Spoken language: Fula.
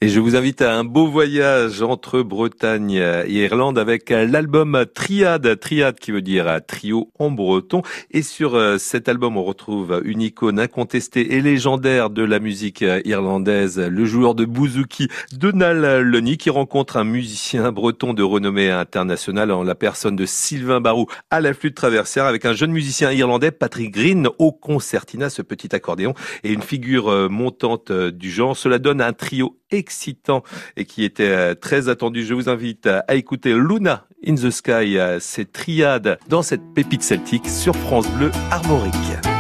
Et je vous invite à un beau voyage entre Bretagne et Irlande avec l'album Triade. Triade qui veut dire trio en breton. Et sur cet album, on retrouve une icône incontestée et légendaire de la musique irlandaise, le joueur de bouzouki Donal Lunny, qui rencontre un musicien breton de renommée internationale en la personne de Sylvain Barou à la flûte traversière, avec un jeune musicien irlandais, Patrick Green, au concertina, ce petit accordéon, et une figure montante du genre. Cela donne un trio excitant et qui était très attendu. Je vous invite à écouter Luna in the Sky, ces triades dans cette pépite celtique sur France Bleu Armorique.